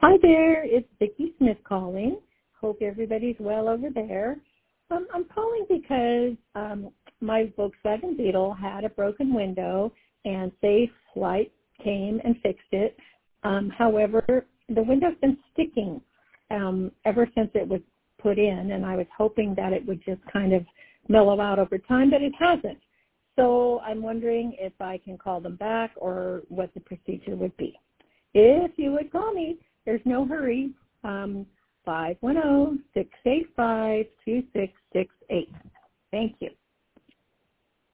Hi there, it's Vicki Smith calling. Hope everybody's well over there. I'm calling because my Volkswagen Beetle had a broken window and Safe Flight came and fixed it. However, the window's been sticking ever since it was put in, and I was hoping that it would just kind of mellow out over time, but it hasn't. So I'm wondering if I can call them back or what the procedure would be. If you would call me, there's no hurry. 510-685-2668. Thank you.